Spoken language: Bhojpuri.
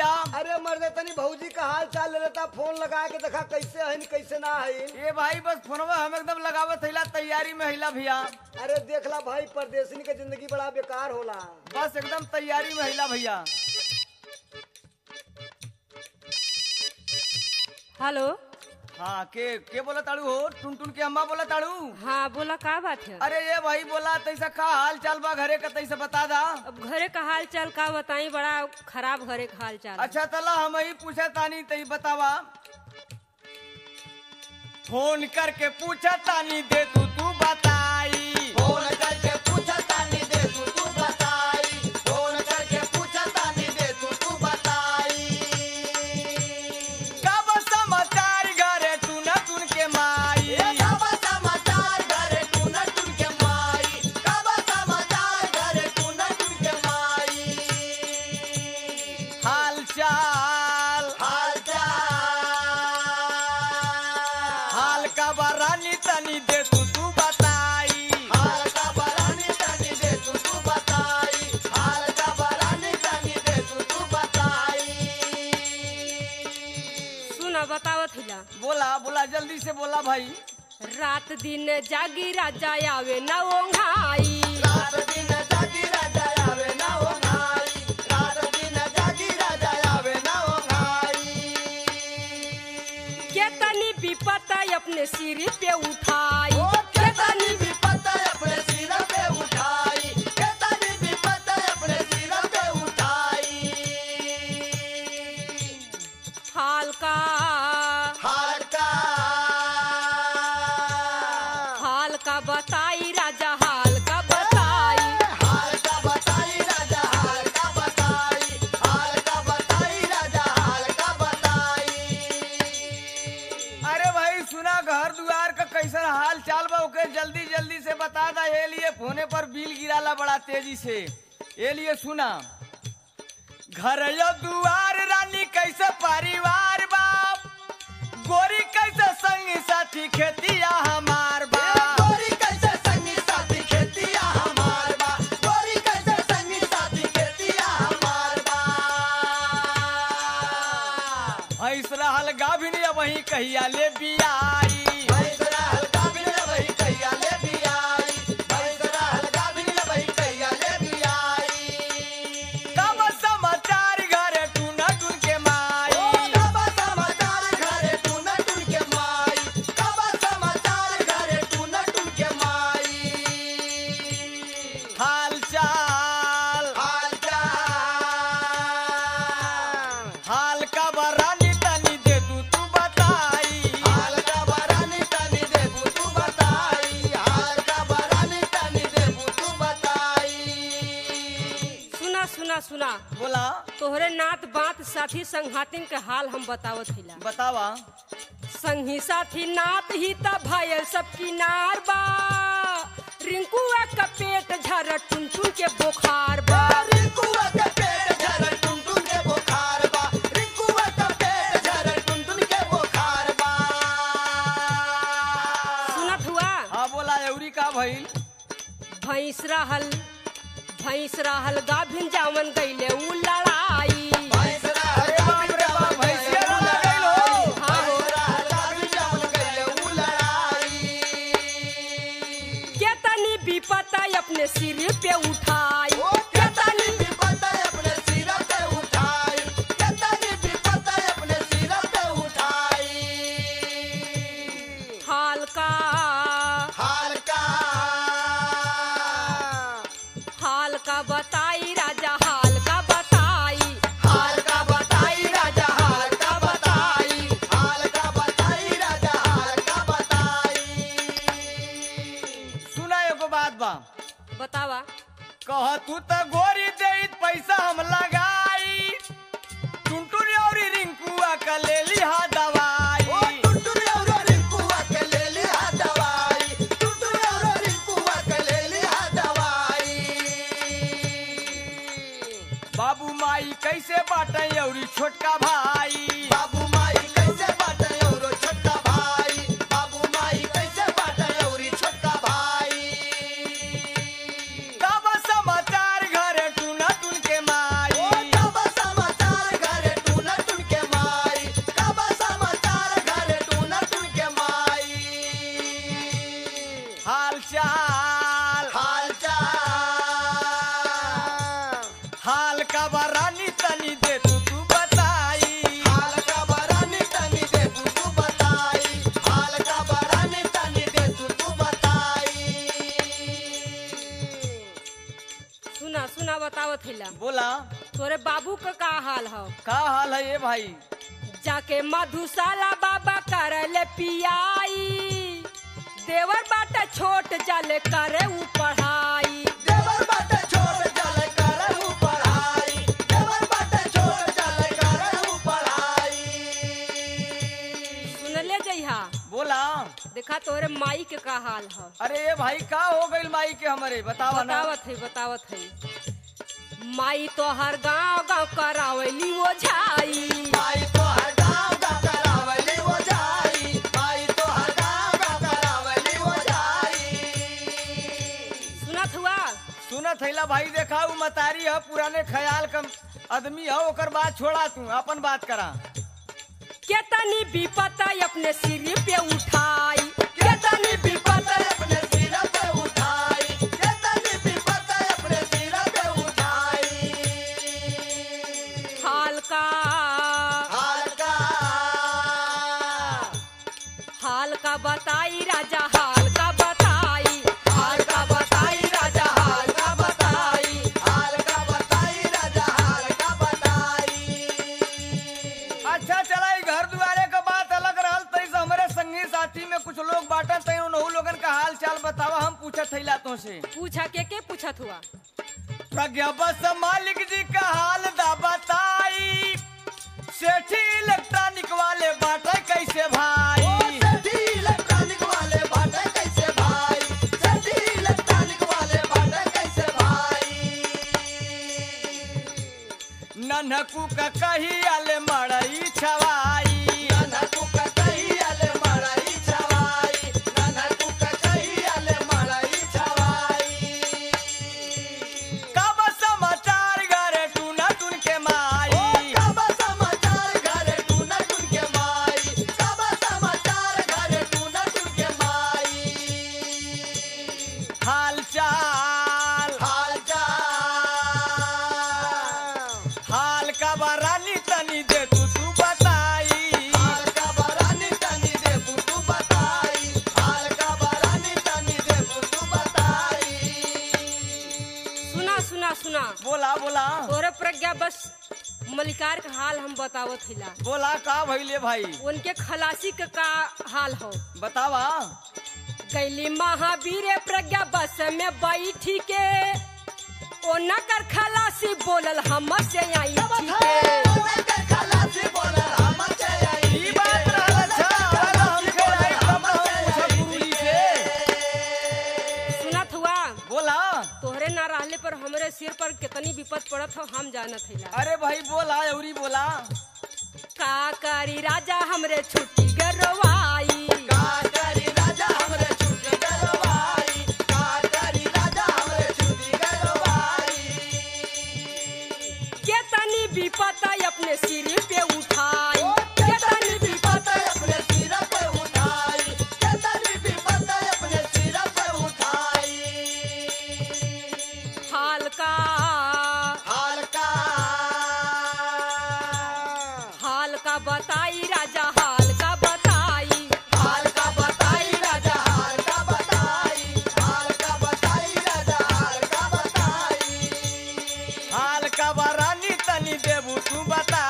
भैया। अरे मर्दे तनी भौजी का हाल चाल ले लेता, फोन लगा के देखा कैसे है कैसे ना है। ये भाई बस फोनवा हम एकदम लगावत हिला, तैयारी में हिला भैया। अरे देखला भाई, परदेसी के जिंदगी बड़ा बेकार होला। बस एकदम तैयारी में हिला भैया। हेलो। हाँ के बोला ताड़ू हो? टुनटुन के अम्मा बोला ताड़ू? हाँ बोला, का बात है? अरे ये भाई बोला तैसा का हाल चाल बा घरे का, तैसा बता दा। अब घरे का हाल चाल का बताई, बड़ा खराब घरे का हाल चाल। अच्छा तला हम ही पूछा तानी, तई बतावा। फोन करके पूछा तानी दे तू बताई। फोन करके पूछा तानी दे तू बताई। फोन करके पूछा तानी दे तू बताई। कब समाचार घरे टून टून के माई। कब समाचार घरे टून टून के माई। कब समाचार घरे टून टून के माई। हाल चाल हाल चाल हाल का बरानी तनी दे तू बताई। हाल का बरानी तनी दे तू बताई। हाल का बरानी तनी दे तू बताई। सुना, बतावत हिला। बोला बोला जल्दी से बोला भाई। रात दिन जागी राजा आवे न ओंघाई। रात दिन जागी राजा आवे ना ओ भाई। रात दिन जागी राजा आवे ना ओ भाई। केतनी विपत अपने सिर पे उठाई। ओ केतनी विपत अपने सिर पे उठाई। केतनी विपत अपने सिर पे उठाई। हाल का हाल का हाल का बताई राजा, हाल का बताई। हाल का बताई राजा, हाल का बताई। हाल का बताई राजा, हाल का बताई। अरे भाई सुना, घर दुआर का कैसा हाल चाल बा ओके जल्दी जल्दी से बता दा। ये लिए फोने पर बिल गिराला बड़ा तेजी से। ये लिए सुना, घर यो दुआर रानी कैसे परिवार बाप। गोरी कैसे संगी साथी खेतिया हमार बा। गोरी कैसे संगी साथी खेतिया हमार बा। गोरी कैसे संगी साथी खेतिया हमार बा। भैंस रहल गाभिन वही कहिया ले बियाई। भैंसरा हल्का बिन वही कहिया ले बियाई। भैंसरा हल्का बिन वही कहिया ले बियाई। कब समाचार घरे टून टून के माई। ओ कब समाचार घरे टून टून के माई। कब समाचार घरे टून टून के माई। हाल चाल हाल चाल हाल का बरानी तनी दे तू बताई। हाल का बरानी तनी देबू तू बताई। हाल का बरानी तनी देबू तू बताई। सुना सुना सुना, बोला तोहरे नात बात साथी संघातिन के हाल हम बतावत हिला। बतावा। संगी साथी नात ही त भाई सबकी नार बा। रिंकुआ का पेट झर टुनटुन के बुखार बा। रिंकुआ के पेट झर टुनटुन के बुखार बा। रिंकुआ के पेट झर टुनटुन के बुखार बा। सुनत हुआ, हाँ बोला एवरी का भइल। भैंस रहल गाभिन जावन गईले उ लड़ाई। भैंसरा अरे बाप रे बाप, भैंसिया ना गइल हो। हाँ हो। भैंसरा हल्का बिन जावन गइले उ लड़ाई। केतनी विपत अपने सिर पे उठाई। ओ केतनी विपत अपने सिर पे उठाई। केतनी विपत अपने सिर पे उठाई। हाल का हाल का हाल का बताई राजा, हाल का बताई। हाल का बताई राजा, हाल का बताई। हाल का बताई राजा, हाल का बताई। सुना एगो बात बा। बतावा। कह तू तो गोरी दे पैसा हम लगाई। टुनटुन और रिंकुआ का ले लिहा दवाई। ओ टुनटुन और रिंकुआ के ले लिया दवाई। टुनटुन और रिंकुआ के ले लिया दवाई। बाबू माई कैसे बाटे और छोटका भाई। बाबू माई कैसे बाटे औरो छोटका भाई। बाबू माई कैसे बाटे औरी छोटका भाई। कब समाचार घरे टून टून के माई। ओ कब समाचार घरे हो। का हाल है ये भाई? जाके मधुशाला बाबा करले पियाई, देवर बाटे छोट जाले करे ऊ पढ़ाई। देवर बाटे छोड़ चले करहु पढ़ाई, देवर बाटे छोड़ चले करहु पढ़ाई। सुन ले जइहा, बोला। देखा तोरे माई के का हाल है। अरे ये भाई का हो गई माई के हमरे बतावा ना। बतावत है माई तो हर गांव गांव करावली ओझाई। माई तो हर गाँव का करावली वो जाई, माई तो हर गाँव का करावली वो जाई। सुनत हुआ? सुनत हैला भाई, देखा उ मतारी है, पुराने ख्याल का आदमी है, ओकर बात छोड़ा, तू अपन बात करा। केतनी विपत अपने सिर पे उठाई, केतनी विपत अपने सिर पे उठाई, केतनी विपत अपने सिर पे उठाई। हाल का हाल का बताई राजा, हाल का बताई, हाल का बताई राजा, हाल का बताई, हाल का बताई राजा, हाल का बताई। अच्छा चला, ई घर दुआरे का बात अलग रहल, तैसे हमारे संगी साथी में कुछ लोग बाटन तय उनहु लोगन का हाल चाल बतावा। हम पूछत थैला तो से। पूछा के पूछत हुआ? प्रज्ञा बस मालिक जी का हाल दा बताई, सेठी इलेक्ट्रॉनिक वाले बाटे कैसे भाई? सेठी इलेक्ट्रॉनिक वाले बाटे कैसे भाई, सेठी इलेक्ट्रॉनिक वाले बाटे कैसे भाई। नन्हकू का कही आले मड़ई छवाई, ननकू का कही आले मड़ई छवाई, ननकू का कही आले मड़ई छवाई। कब समाचार घरे टूना टून के माई, कब समाचार घरे टूना टून के माई, कब समाचार घरे टूना टून के माई। हाल चाल हाल चाल हाल का बरानी तनी दे तू बताई, हाल का बरानी तनी देबू तू बताई, हाल का बरानी तनी देबू तू बताई। सुना बोला बोला तोरे प्रज्ञा बस मलिकार का हाल हम बतावत हिला। बोला का भइले भाई? उनके खलासी का हाल हो। बतावा। कैली महावीर प्रज्ञा बस में बैठी के, ओ नकर खलासी बोलल हम से आई थी के। ओनकर खलासी बोलल हम से आई ई बात रहल अच्छा, हम के आई तब हम पूछब गुरुजी से। सुनत हुआ? बोला। तोहरे ना रहले पर हमरे सिर पर कितनी विपत पड़त हो हम जानत हिला। अरे भाई बोला, अउरी बोला। का करी राजा हमरे छुट्टी गरवाई, का करी राजा हमरे छुट्टी गरवाई, का करी राजा हमरे छुट्टी गरवाई। केतनी विपत अपने सिर पे उठाई, केतनी विपत अपने सिर पे उठाई, केतनी विपत अपने सिर पे उठाई। हाल का हाल का बताई राजा, हाल का बताई, हाल का बताई राजा, हाल का बताई, हाल का बताई राजा, हाल का बताई। हाल का बरानी तनी देबू तू बता